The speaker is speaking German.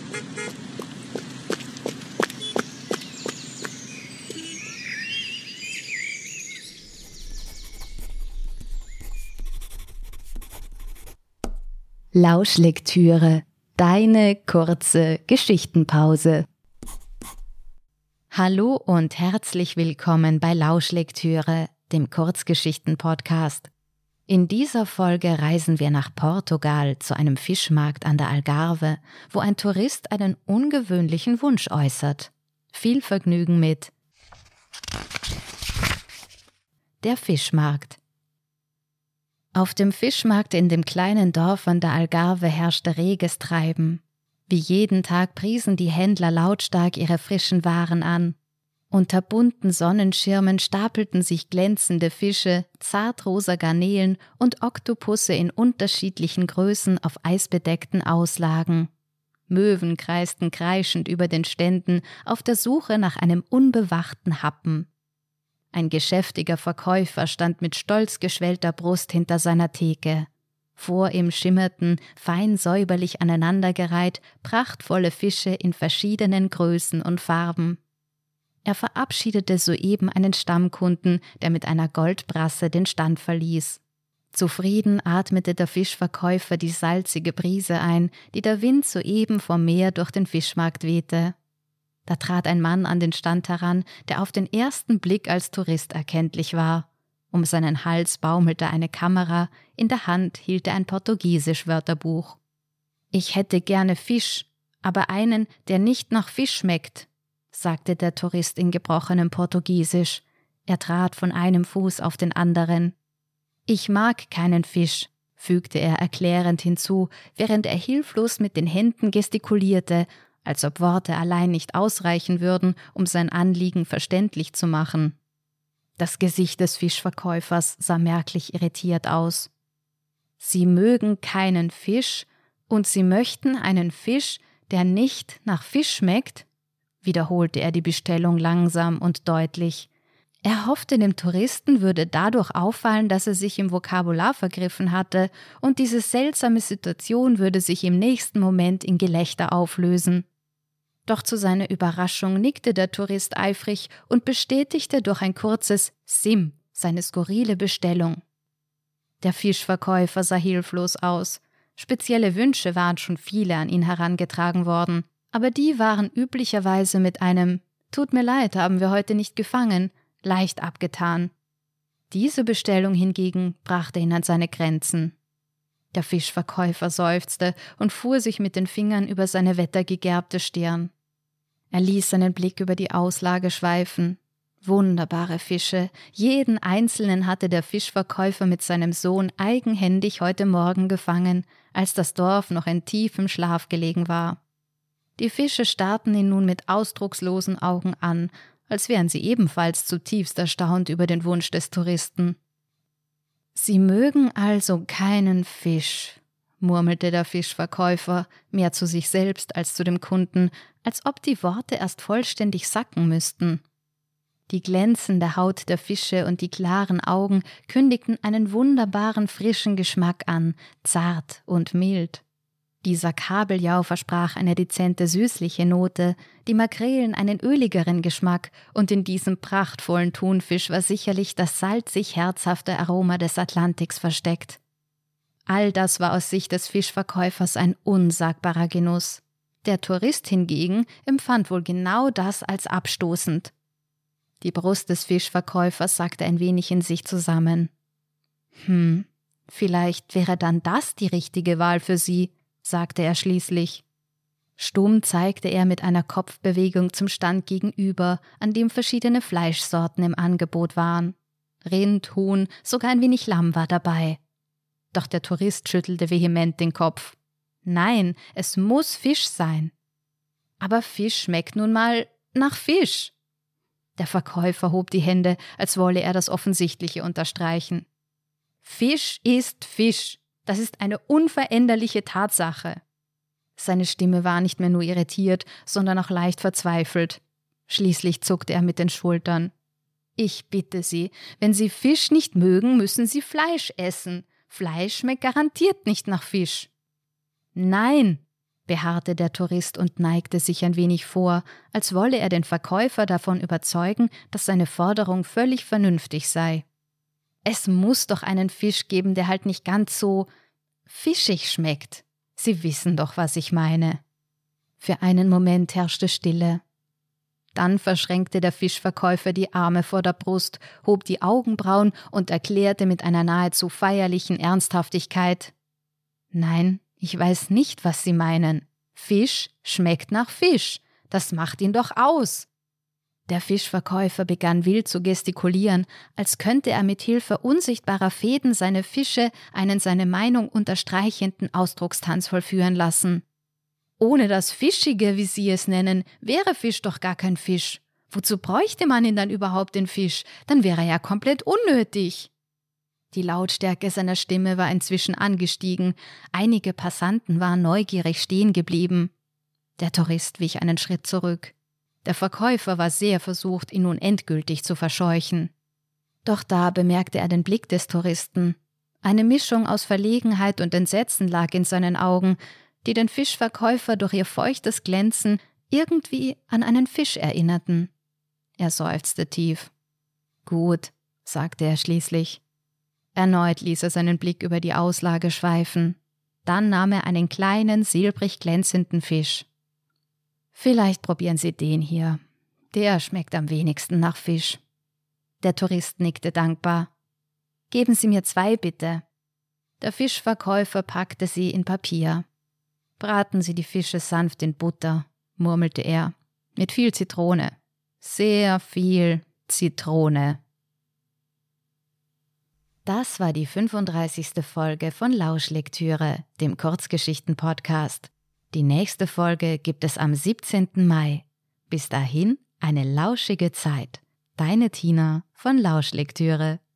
Lauschlektüre, deine kurze Geschichtenpause. Hallo und herzlich willkommen bei Lauschlektüre, dem Kurzgeschichten-Podcast. In dieser Folge reisen wir nach Portugal zu einem Fischmarkt an der Algarve, wo ein Tourist einen ungewöhnlichen Wunsch äußert. Viel Vergnügen mit Der Fischmarkt. Auf dem Fischmarkt in dem kleinen Dorf an der Algarve herrschte reges Treiben. Wie jeden Tag priesen die Händler lautstark ihre frischen Waren an. Unter bunten Sonnenschirmen stapelten sich glänzende Fische, zartrosa Garnelen und Oktopusse in unterschiedlichen Größen auf eisbedeckten Auslagen. Möwen kreisten kreischend über den Ständen auf der Suche nach einem unbewachten Happen. Ein geschäftiger Verkäufer stand mit stolz geschwellter Brust hinter seiner Theke. Vor ihm schimmerten, fein säuberlich aneinandergereiht, prachtvolle Fische in verschiedenen Größen und Farben. Er verabschiedete soeben einen Stammkunden, der mit einer Goldbrasse den Stand verließ. Zufrieden atmete der Fischverkäufer die salzige Brise ein, die der Wind soeben vom Meer durch den Fischmarkt wehte. Da trat ein Mann an den Stand heran, der auf den ersten Blick als Tourist erkenntlich war. Um seinen Hals baumelte eine Kamera, in der Hand hielt er ein Portugiesisch-Wörterbuch. »Ich hätte gerne Fisch, aber einen, der nicht nach Fisch schmeckt«, sagte der Tourist in gebrochenem Portugiesisch. Er trat von einem Fuß auf den anderen. »Ich mag keinen Fisch«, fügte er erklärend hinzu, während er hilflos mit den Händen gestikulierte, als ob Worte allein nicht ausreichen würden, um sein Anliegen verständlich zu machen. Das Gesicht des Fischverkäufers sah merklich irritiert aus. »Sie mögen keinen Fisch und Sie möchten einen Fisch, der nicht nach Fisch schmeckt?«, wiederholte er die Bestellung langsam und deutlich. Er hoffte, dem Touristen würde dadurch auffallen, dass er sich im Vokabular vergriffen hatte, und diese seltsame Situation würde sich im nächsten Moment in Gelächter auflösen. Doch zu seiner Überraschung nickte der Tourist eifrig und bestätigte durch ein kurzes »Sim« seine skurrile Bestellung. Der Fischverkäufer sah hilflos aus. Spezielle Wünsche waren schon viele an ihn herangetragen worden, aber die waren üblicherweise mit einem »Tut mir leid, haben wir heute nicht gefangen« leicht abgetan. Diese Bestellung hingegen brachte ihn an seine Grenzen. Der Fischverkäufer seufzte und fuhr sich mit den Fingern über seine wettergegerbte Stirn. Er ließ seinen Blick über die Auslage schweifen. Wunderbare Fische, jeden einzelnen hatte der Fischverkäufer mit seinem Sohn eigenhändig heute Morgen gefangen, als das Dorf noch in tiefem Schlaf gelegen war. Die Fische starrten ihn nun mit ausdruckslosen Augen an, als wären sie ebenfalls zutiefst erstaunt über den Wunsch des Touristen. »Sie mögen also keinen Fisch«, murmelte der Fischverkäufer, mehr zu sich selbst als zu dem Kunden, als ob die Worte erst vollständig sacken müssten. Die glänzende Haut der Fische und die klaren Augen kündigten einen wunderbaren frischen Geschmack an, zart und mild. Dieser Kabeljau versprach eine dezente süßliche Note, die Makrelen einen öligeren Geschmack, und in diesem prachtvollen Thunfisch war sicherlich das salzig-herzhafte Aroma des Atlantiks versteckt. All das war aus Sicht des Fischverkäufers ein unsagbarer Genuss. Der Tourist hingegen empfand wohl genau das als abstoßend. Die Brust des Fischverkäufers sackte ein wenig in sich zusammen. Vielleicht wäre dann das die richtige Wahl für Sie, sagte er schließlich. Stumm zeigte er mit einer Kopfbewegung zum Stand gegenüber, an dem verschiedene Fleischsorten im Angebot waren. Rind, Huhn, sogar ein wenig Lamm war dabei. Doch der Tourist schüttelte vehement den Kopf. Nein, es muss Fisch sein. Aber Fisch schmeckt nun mal nach Fisch. Der Verkäufer hob die Hände, als wolle er das Offensichtliche unterstreichen. Fisch ist Fisch. Das ist eine unveränderliche Tatsache. Seine Stimme war nicht mehr nur irritiert, sondern auch leicht verzweifelt. Schließlich zuckte er mit den Schultern. Ich bitte Sie, wenn Sie Fisch nicht mögen, müssen Sie Fleisch essen. Fleisch schmeckt garantiert nicht nach Fisch. Nein, beharrte der Tourist und neigte sich ein wenig vor, als wolle er den Verkäufer davon überzeugen, dass seine Forderung völlig vernünftig sei. Es muss doch einen Fisch geben, der halt nicht ganz so fischig schmeckt. Sie wissen doch, was ich meine. Für einen Moment herrschte Stille. Dann verschränkte der Fischverkäufer die Arme vor der Brust, hob die Augenbrauen und erklärte mit einer nahezu feierlichen Ernsthaftigkeit: »Nein, ich weiß nicht, was Sie meinen. Fisch schmeckt nach Fisch. Das macht ihn doch aus.« Der Fischverkäufer begann wild zu gestikulieren, als könnte er mit Hilfe unsichtbarer Fäden seine Fische einen seine Meinung unterstreichenden Ausdruckstanz vollführen lassen. Ohne das Fischige, wie Sie es nennen, wäre Fisch doch gar kein Fisch. Wozu bräuchte man ihn dann überhaupt, den Fisch? Dann wäre er ja komplett unnötig. Die Lautstärke seiner Stimme war inzwischen angestiegen. Einige Passanten waren neugierig stehen geblieben. Der Tourist wich einen Schritt zurück. Der Verkäufer war sehr versucht, ihn nun endgültig zu verscheuchen. Doch da bemerkte er den Blick des Touristen. Eine Mischung aus Verlegenheit und Entsetzen lag in seinen Augen, die den Fischverkäufer durch ihr feuchtes Glänzen irgendwie an einen Fisch erinnerten. Er seufzte tief. »Gut«, sagte er schließlich. Erneut ließ er seinen Blick über die Auslage schweifen. Dann nahm er einen kleinen, silbrig glänzenden Fisch. »Vielleicht probieren Sie den hier. Der schmeckt am wenigsten nach Fisch.« Der Tourist nickte dankbar. »Geben Sie mir 2, bitte.« Der Fischverkäufer packte sie in Papier. »Braten Sie die Fische sanft in Butter«, murmelte er, »mit viel Zitrone. Sehr viel Zitrone.« Das war die 35. Folge von Lauschlektüre, dem Kurzgeschichten-Podcast. Die nächste Folge gibt es am 17. Mai. Bis dahin eine lauschige Zeit. Deine Tina von Lauschlektüre.